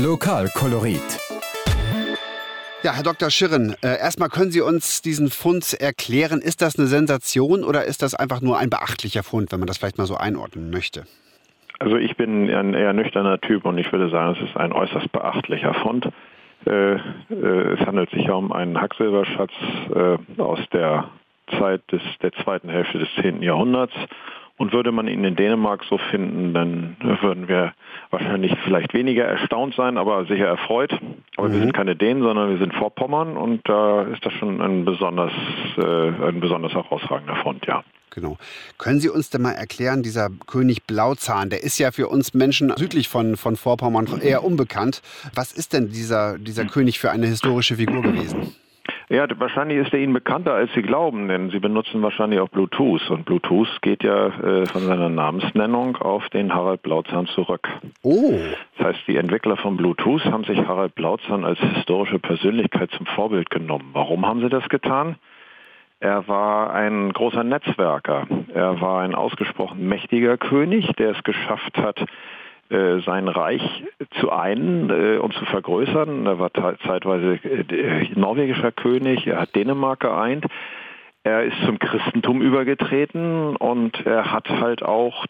Lokalkolorit. Ja, Herr Dr. Schirren, erstmal können Sie uns diesen Fund erklären. Ist das eine Sensation oder ist das einfach nur ein beachtlicher Fund, wenn man das vielleicht mal so einordnen möchte? Also ich bin ein eher nüchterner Typ und ich würde sagen, es ist ein äußerst beachtlicher Fund. Es handelt sich ja um einen Hacksilberschatz aus der Zeit der zweiten Hälfte des 10. Jahrhunderts. Und würde man ihn in Dänemark so finden, dann würden wir wahrscheinlich vielleicht weniger erstaunt sein, aber sicher erfreut. Aber wir sind keine Dänen, sondern wir sind Vorpommern und da ist das schon ein besonders herausragender Fund, ja. Genau. Können Sie uns denn mal erklären, dieser König Blauzahn, der ist ja für uns Menschen südlich von Vorpommern eher unbekannt. Was ist denn dieser König für eine historische Figur gewesen? Ja, wahrscheinlich ist er Ihnen bekannter, als Sie glauben, denn Sie benutzen wahrscheinlich auch Bluetooth. Und Bluetooth geht ja von seiner Namensnennung auf den Harald Blauzahn zurück. Oh. Das heißt, die Entwickler von Bluetooth haben sich Harald Blauzahn als historische Persönlichkeit zum Vorbild genommen. Warum haben sie das getan? Er war ein großer Netzwerker. Er war ein ausgesprochen mächtiger König, der es geschafft hat, sein Reich zu einen und zu vergrößern. Er war zeitweise norwegischer König, er hat Dänemark geeint. Er ist zum Christentum übergetreten und er hat halt auch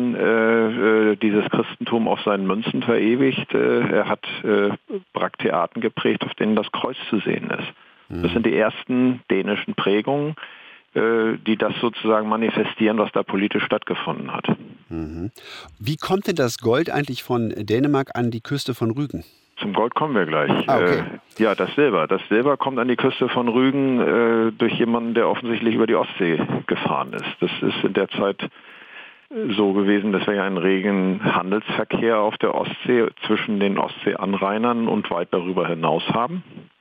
dann dieses Christentum auf seinen Münzen verewigt. Er hat Brakteaten geprägt, auf denen das Kreuz zu sehen ist. Das sind die ersten dänischen Prägungen, die das sozusagen manifestieren, was da politisch stattgefunden hat. Wie kommt denn das Gold eigentlich von Dänemark an die Küste von Rügen? Zum Gold kommen wir gleich. Okay. Ja, das Silber. Das Silber kommt an die Küste von Rügen durch jemanden, der offensichtlich über die Ostsee gefahren ist. Das ist in der Zeit so gewesen, dass wir ja einen regen Handelsverkehr auf der Ostsee zwischen den Ostseeanrainern und weit darüber hinaus haben.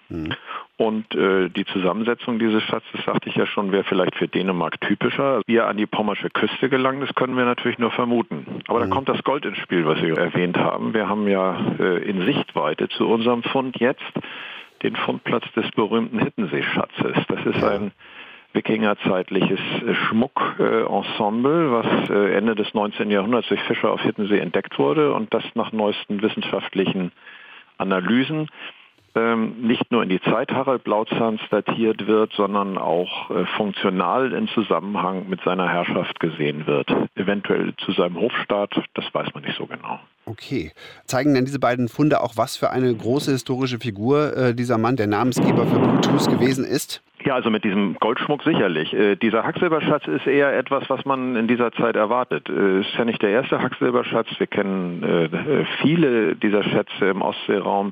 Und die Zusammensetzung dieses Schatzes, sagte ich ja schon, wäre vielleicht für Dänemark typischer. Wie er an die pommersche Küste gelangt ist, können wir natürlich nur vermuten. Aber da kommt das Gold ins Spiel, was Sie erwähnt haben. Wir haben ja in Sichtweite zu unserem Fund jetzt den Fundplatz des berühmten Hittenseeschatzes. Das ist ein wikingerzeitliches Schmuckensemble, was Ende des 19. Jahrhunderts durch Fischer auf Hittensee entdeckt wurde und das nach neuesten wissenschaftlichen Analysen nicht nur in die Zeit Harald Blauzahns datiert wird, sondern auch funktional in Zusammenhang mit seiner Herrschaft gesehen wird. Eventuell zu seinem Hofstaat, das weiß man nicht so genau. Okay. Zeigen denn diese beiden Funde auch, was für eine große historische Figur dieser Mann, der Namensgeber für Bluetooth gewesen ist? Ja, also mit diesem Goldschmuck sicherlich. Dieser Hacksilberschatz ist eher etwas, was man in dieser Zeit erwartet. Ist ja nicht der erste Hacksilberschatz. Wir kennen viele dieser Schätze im Ostseeraum.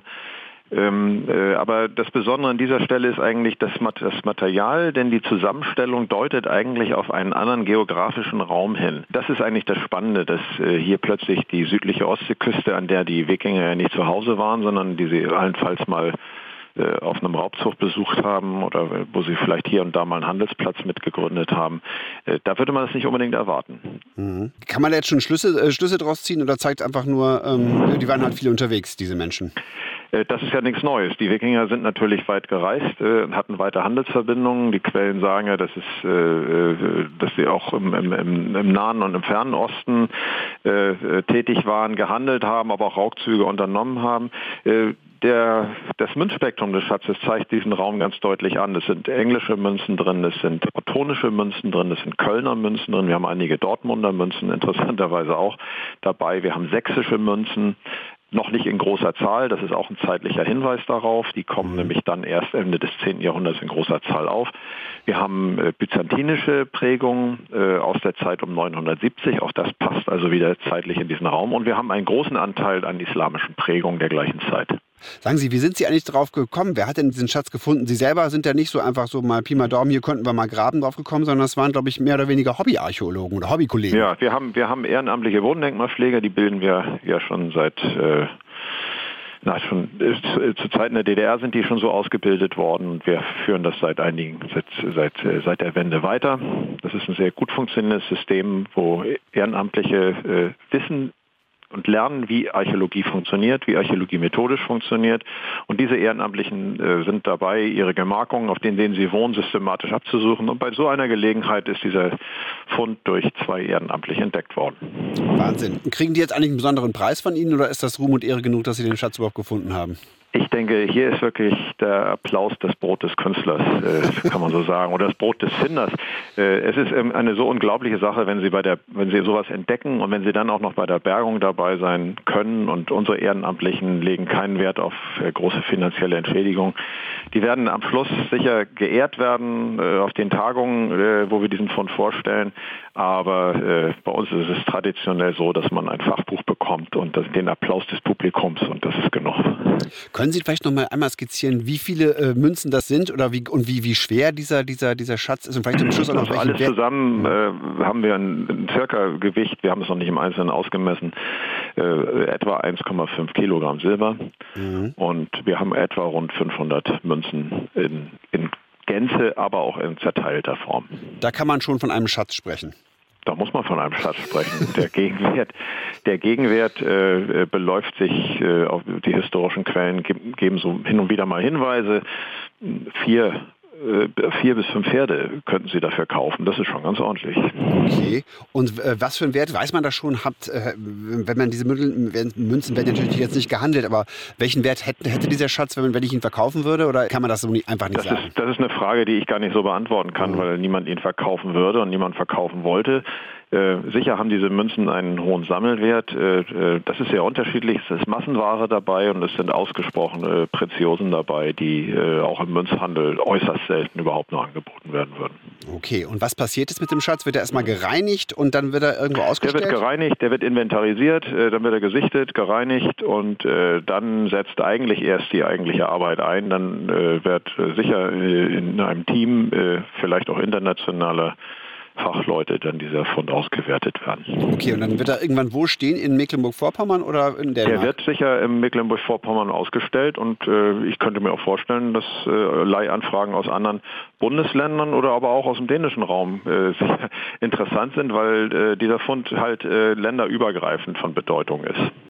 Aber das Besondere an dieser Stelle ist eigentlich das Material, denn die Zusammenstellung deutet eigentlich auf einen anderen geografischen Raum hin. Das ist eigentlich das Spannende, dass hier plötzlich die südliche Ostseeküste, an der die Wikinger ja nicht zu Hause waren, sondern die sie allenfalls mal auf einem Raubzug besucht haben oder wo sie vielleicht hier und da mal einen Handelsplatz mitgegründet haben. Da würde man das nicht unbedingt erwarten. Kann man da jetzt schon Schlüsse draus ziehen oder zeigt einfach nur, die waren halt viel unterwegs, diese Menschen? Das ist ja nichts Neues. Die Wikinger sind natürlich weit gereist, hatten weite Handelsverbindungen. Die Quellen sagen ja, dass sie auch im Nahen und im Fernen Osten tätig waren, gehandelt haben, aber auch Raubzüge unternommen haben. Das Münzspektrum des Schatzes zeigt diesen Raum ganz deutlich an. Es sind englische Münzen drin, es sind ottonische Münzen drin, es sind Kölner Münzen drin, wir haben einige Dortmunder Münzen interessanterweise auch dabei, wir haben sächsische Münzen. Noch nicht in großer Zahl, das ist auch ein zeitlicher Hinweis darauf. Die kommen nämlich dann erst Ende des 10. Jahrhunderts in großer Zahl auf. Wir haben byzantinische Prägungen aus der Zeit um 970, auch das passt also wieder zeitlich in diesen Raum. Und wir haben einen großen Anteil an islamischen Prägungen der gleichen Zeit. Sagen Sie, wie sind Sie eigentlich drauf gekommen? Wer hat denn diesen Schatz gefunden? Sie selber sind ja nicht so einfach so mal Pi mal Daumen, hier könnten wir mal graben drauf gekommen, sondern es waren, glaube ich, mehr oder weniger Hobbyarchäologen oder Hobbykollegen. Ja, wir haben ehrenamtliche Wohndenkmalpfleger, die bilden wir ja schon seit zu Zeiten der DDR sind die schon so ausgebildet worden und wir führen das seit der Wende weiter. Das ist ein sehr gut funktionierendes System, wo Ehrenamtliche Wissen und lernen, wie Archäologie funktioniert, wie Archäologie methodisch funktioniert. Und diese Ehrenamtlichen sind dabei, ihre Gemarkungen, auf denen sie wohnen, systematisch abzusuchen. Und bei so einer Gelegenheit ist dieser Fund durch 2 Ehrenamtliche entdeckt worden. Wahnsinn. Kriegen die jetzt eigentlich einen besonderen Preis von Ihnen oder ist das Ruhm und Ehre genug, dass Sie den Schatz überhaupt gefunden haben? Ich denke, hier ist wirklich der Applaus das Brot des Künstlers, kann man so sagen, oder das Brot des Finders. Es ist eine so unglaubliche Sache, wenn Sie sowas entdecken und wenn Sie dann auch noch bei der Bergung dabei sein können. Und unsere Ehrenamtlichen legen keinen Wert auf große finanzielle Entschädigung. Die werden am Schluss sicher geehrt werden auf den Tagungen, wo wir diesen Fund vorstellen. Aber bei uns ist es traditionell so, dass man ein Fachbuch bekommt und den Applaus des Publikums, und das ist genug. Können Sie vielleicht noch mal einmal skizzieren, wie viele Münzen das sind oder wie schwer dieser Schatz ist und vielleicht zum Schluss auch noch also alles zusammen haben wir ein circa Gewicht, wir haben es noch nicht im Einzelnen ausgemessen, etwa 1,5 Kilogramm Silber und wir haben etwa rund 500 Münzen in Gänze, aber auch in zerteilter Form. Da kann man schon von einem Schatz sprechen. Da muss man von einem Schatz sprechen. Der Gegenwert beläuft sich, auf die historischen Quellen geben so hin und wieder mal Hinweise. 4 bis 5 Pferde könnten Sie dafür kaufen. Das ist schon ganz ordentlich. Okay. Und was für einen Wert, weiß man das schon, wenn man diese Münzen werden natürlich jetzt nicht gehandelt, aber welchen Wert hätte dieser Schatz, wenn ich ihn verkaufen würde? Oder kann man das so einfach nicht sagen? Das ist eine Frage, die ich gar nicht so beantworten kann, weil niemand ihn verkaufen würde und niemand verkaufen wollte. Sicher haben diese Münzen einen hohen Sammelwert. Das ist sehr unterschiedlich. Es ist Massenware dabei und es sind ausgesprochene Preziosen dabei, die auch im Münzhandel äußerst selten überhaupt noch angeboten werden würden. Okay, und was passiert jetzt mit dem Schatz? Wird er erstmal gereinigt und dann wird er irgendwo ausgestellt? Der wird gereinigt, der wird inventarisiert, dann wird er gesichtet, gereinigt und dann setzt eigentlich erst die eigentliche Arbeit ein. Dann wird sicher in einem Team, vielleicht auch internationaler Fachleute, dann dieser Fund ausgewertet werden. Okay, und dann wird er irgendwann wo stehen? In Mecklenburg-Vorpommern oder in Dänemark? Der wird sicher in Mecklenburg-Vorpommern ausgestellt und ich könnte mir auch vorstellen, dass Leihanfragen aus anderen Bundesländern oder aber auch aus dem dänischen Raum sicher interessant sind, weil dieser Fund halt länderübergreifend von Bedeutung ist.